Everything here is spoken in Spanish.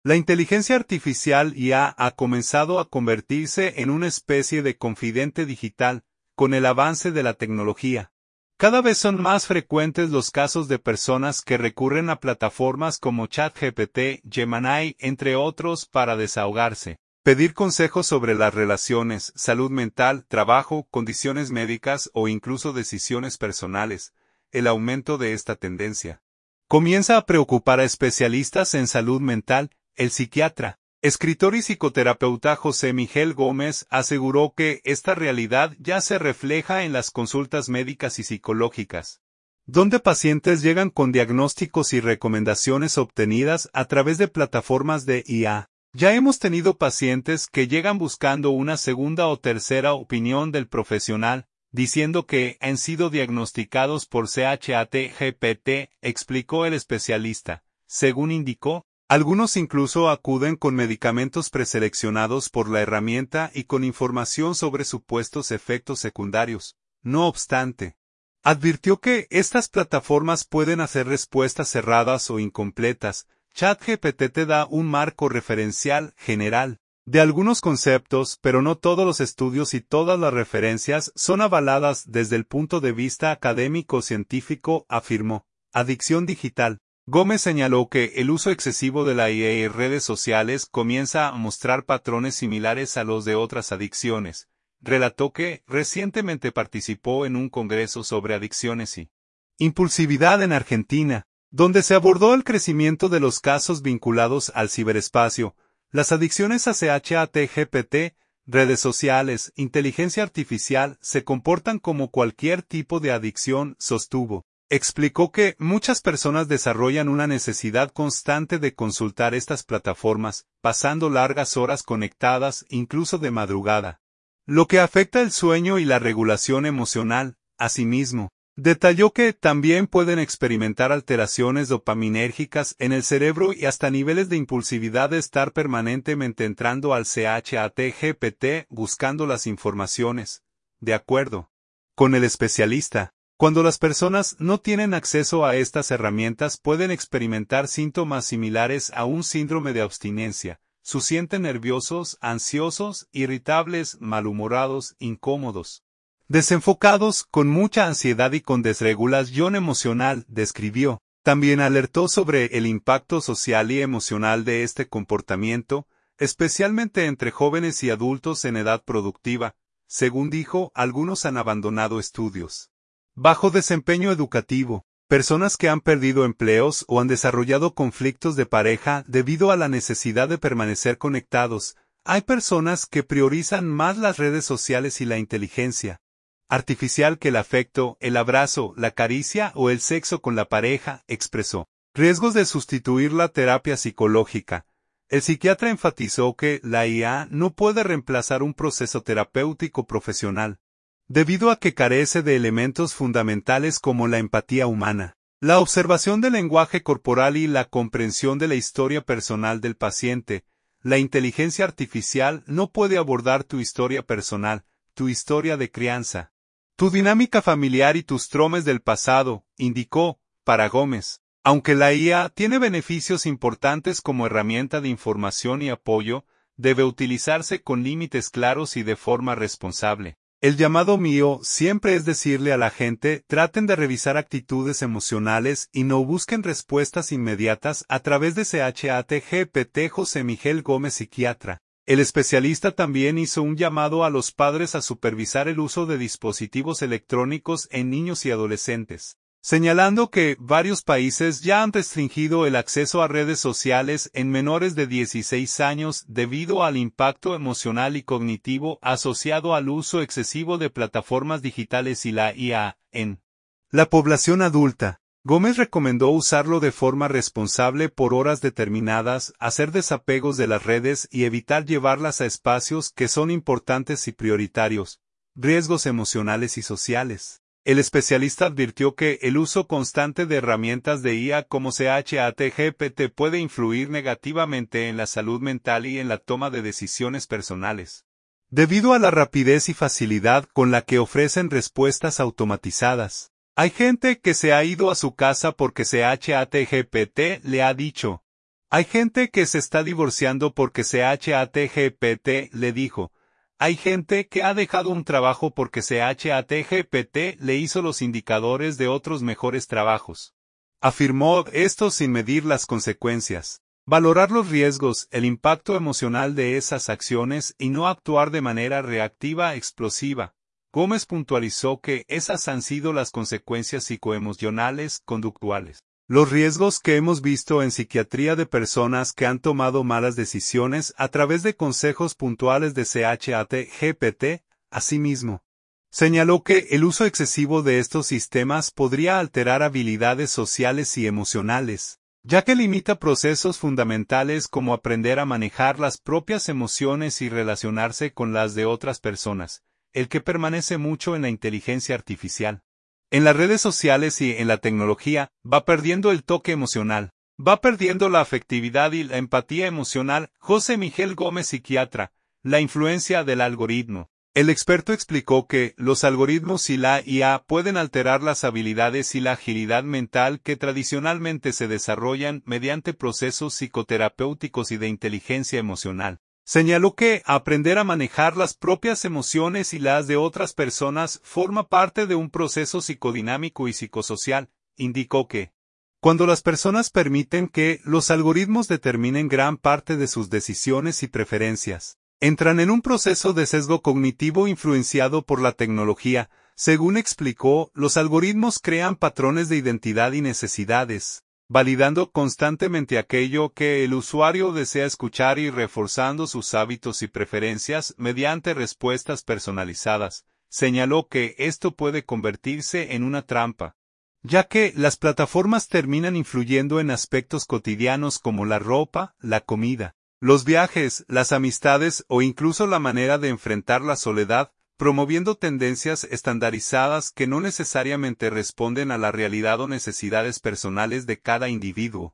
La inteligencia artificial IA ha comenzado a convertirse en una especie de confidente digital, con el avance de la tecnología. Cada vez son más frecuentes los casos de personas que recurren a plataformas como ChatGPT, Gemini, entre otros, para desahogarse, pedir consejos sobre las relaciones, salud mental, trabajo, condiciones médicas o incluso decisiones personales. El aumento de esta tendencia comienza a preocupar a especialistas en salud mental. El psiquiatra, escritor y psicoterapeuta José Miguel Gómez aseguró que esta realidad ya se refleja en las consultas médicas y psicológicas, donde pacientes llegan con diagnósticos y recomendaciones obtenidas a través de plataformas de IA. Ya hemos tenido pacientes que llegan buscando una segunda o tercera opinión del profesional, diciendo que han sido diagnosticados por ChatGPT, explicó el especialista. Según indicó, algunos incluso acuden con medicamentos preseleccionados por la herramienta y con información sobre supuestos efectos secundarios. No obstante, advirtió que estas plataformas pueden hacer respuestas cerradas o incompletas. ChatGPT te da un marco referencial general de algunos conceptos, pero no todos los estudios y todas las referencias son avaladas desde el punto de vista académico-científico, afirmó. Adicción digital. Gómez señaló que el uso excesivo de la IA y redes sociales comienza a mostrar patrones similares a los de otras adicciones. Relató que recientemente participó en un congreso sobre adicciones y impulsividad en Argentina, donde se abordó el crecimiento de los casos vinculados al ciberespacio, las adicciones a ChatGPT, redes sociales, inteligencia artificial se comportan como cualquier tipo de adicción, sostuvo. Explicó que muchas personas desarrollan una necesidad constante de consultar estas plataformas, pasando largas horas conectadas, incluso de madrugada, lo que afecta el sueño y la regulación emocional. Asimismo, detalló que también pueden experimentar alteraciones dopaminérgicas en el cerebro y hasta niveles de impulsividad de estar permanentemente entrando al ChatGPT buscando las informaciones. De acuerdo con el especialista, cuando las personas no tienen acceso a estas herramientas pueden experimentar síntomas similares a un síndrome de abstinencia. Se sienten nerviosos, ansiosos, irritables, malhumorados, incómodos, desenfocados, con mucha ansiedad y con desregulación emocional, describió. También alertó sobre el impacto social y emocional de este comportamiento, especialmente entre jóvenes y adultos en edad productiva. Según dijo, algunos han abandonado estudios. Bajo desempeño educativo, personas que han perdido empleos o han desarrollado conflictos de pareja debido a la necesidad de permanecer conectados. Hay personas que priorizan más las redes sociales y la inteligencia artificial que el afecto, el abrazo, la caricia o el sexo con la pareja, expresó. Riesgos de sustituir la terapia psicológica. El psiquiatra enfatizó que la IA no puede reemplazar un proceso terapéutico profesional, debido a que carece de elementos fundamentales como la empatía humana, la observación del lenguaje corporal y la comprensión de la historia personal del paciente. La inteligencia artificial no puede abordar tu historia personal, tu historia de crianza, tu dinámica familiar y tus traumas del pasado, indicó. Para Gómez, aunque la IA tiene beneficios importantes como herramienta de información y apoyo, debe utilizarse con límites claros y de forma responsable. El llamado mío siempre es decirle a la gente, traten de revisar actitudes emocionales y no busquen respuestas inmediatas a través de ChatGPT. José Miguel Gómez, psiquiatra. El especialista también hizo un llamado a los padres a supervisar el uso de dispositivos electrónicos en niños y adolescentes, señalando que varios países ya han restringido el acceso a redes sociales en menores de 16 años debido al impacto emocional y cognitivo asociado al uso excesivo de plataformas digitales y la IA en la población adulta. Gómez recomendó usarlo de forma responsable por horas determinadas, hacer desapegos de las redes y evitar llevarlas a espacios que son importantes y prioritarios. Riesgos emocionales y sociales. El especialista advirtió que el uso constante de herramientas de IA como ChatGPT puede influir negativamente en la salud mental y en la toma de decisiones personales, debido a la rapidez y facilidad con la que ofrecen respuestas automatizadas. Hay gente que se ha ido a su casa porque ChatGPT le ha dicho. Hay gente que se está divorciando porque ChatGPT le dijo. Hay gente que ha dejado un trabajo porque ChatGPT le hizo los indicadores de otros mejores trabajos. Afirmó esto sin medir las consecuencias. Valorar los riesgos, el impacto emocional de esas acciones y no actuar de manera reactiva explosiva. Gómez puntualizó que esas han sido las consecuencias psicoemocionales conductuales. Los riesgos que hemos visto en psiquiatría de personas que han tomado malas decisiones a través de consejos puntuales de ChatGPT, asimismo. Señaló que el uso excesivo de estos sistemas podría alterar habilidades sociales y emocionales, ya que limita procesos fundamentales como aprender a manejar las propias emociones y relacionarse con las de otras personas, el que permanece mucho en la inteligencia artificial. En las redes sociales y en la tecnología, va perdiendo el toque emocional, va perdiendo la afectividad y la empatía emocional. José Miguel Gómez, psiquiatra, la influencia del algoritmo. El experto explicó que los algoritmos y la IA pueden alterar las habilidades y la agilidad mental que tradicionalmente se desarrollan mediante procesos psicoterapéuticos y de inteligencia emocional. Señaló que aprender a manejar las propias emociones y las de otras personas forma parte de un proceso psicodinámico y psicosocial. Indicó que, cuando las personas permiten que los algoritmos determinen gran parte de sus decisiones y preferencias, entran en un proceso de sesgo cognitivo influenciado por la tecnología. Según explicó, los algoritmos crean patrones de identidad y necesidades, validando constantemente aquello que el usuario desea escuchar y reforzando sus hábitos y preferencias mediante respuestas personalizadas. Señaló que esto puede convertirse en una trampa, ya que las plataformas terminan influyendo en aspectos cotidianos como la ropa, la comida, los viajes, las amistades o incluso la manera de enfrentar la soledad, promoviendo tendencias estandarizadas que no necesariamente responden a la realidad o necesidades personales de cada individuo.